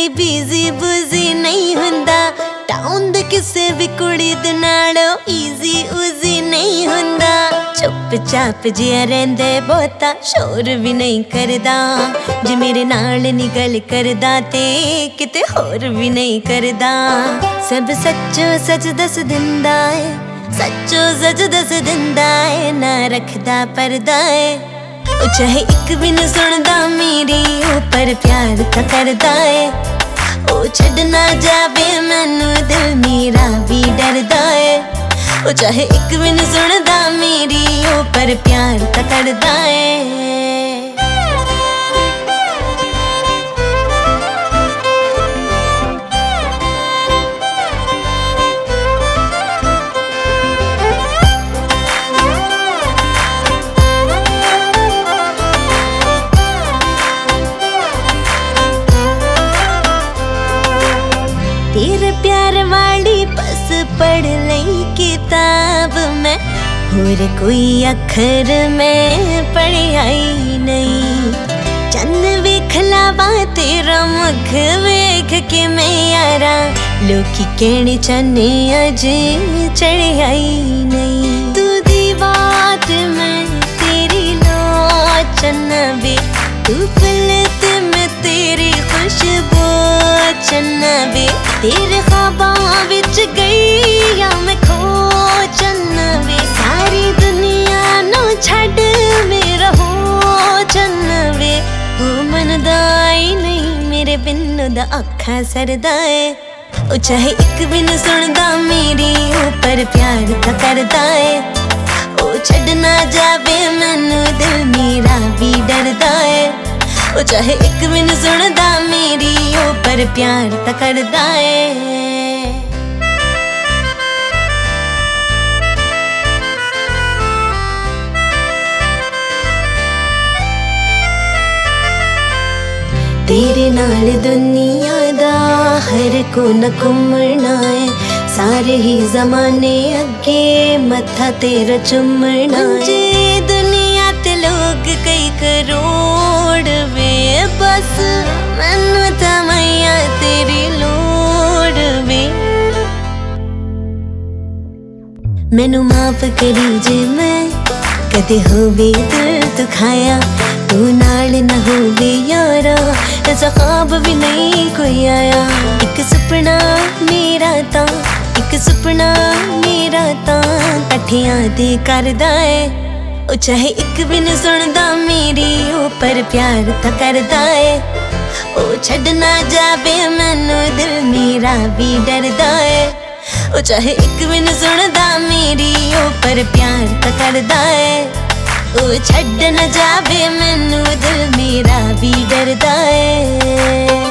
कोई बिजी बुजी नहीं हुंदा, टाउन दे किसे भी कुड़ी दे नालों इजी उजी नहीं हुंदा। चुप-चाप जिया रहिंदे बहुता शोर भी नहीं करदा, जे मेरे नाल नी गल करदा ते किते होर भी नहीं करदा। सब सच्चो सच दस दिंदा है, सच्चो सच दस दिंदा है, ना रखदा परदा है। ओ चाहे एक भी न सुनदा मेरी, ओ पर प्यार तां करदा है। ओ छड़ ना जावे मैनू दिल मेरा भी डरदा है। ओ चाहे एक भी न सुनदा मेरी, ओ पर प्यार तां करदा है। तेरे प्यार वाली बस पढ़ लई किताब में, और कोई अखर में पढ़िया ही नहीं। चंद वेख लावा तेरा मुख वेख के मैं यारा, लोकी कहने चन्ने अजे चढ़िया ही नहीं। तू दी बात में तेरी लोचन वे, तू पलत में तेरी खुशबू चन्नवे, तेरे ख्वाबां विच गई या मैं खो चन्नवे। सारी दुनिया नू छड़ मेरा हो चन्नवे, वो मनदा ही नहीं मेरे बिन दा अखा सरदा है। ओ चाहे एक भी न सुनदा मेरी, ओ पर प्यार तां करदा है। ओ छड़ ना जावे मैनू दिल मेरा भी डरदा है। ओ चाहे एक भी न सुनदा मेरी, ओ पर प्यार तां करदा है। तेरे नाल दुनिया दा हर कोना घुमना है, सारे ही जमाने अगे मत्था तेरा चुमना है। दुनिया ते लोग कई करोड़ वे, बस मैनू तां मैया तेरी लोड़ वे। मैनू माफ करी जे मैं कदे होवे दिल दुखाया, तू नाल न होवे यारा ऐसा ख्वाब भी नहीं कोई आया। एक सुपना मेरा तां, एक सुपना मेरा तां कठियां दे करदा है। ओ चाहे एक भी न सुनदा मेरी, ओ पर प्यार तां करदा है। ओ छड़ ना जावे मैनू दिल मेरा भी डरदा है। ओ चाहे एक भी न सुनदा मेरी, ओ पर प्यार तां करदा है। ओ छड़ न जावे मैनू दिल मेरा भी डरदा है।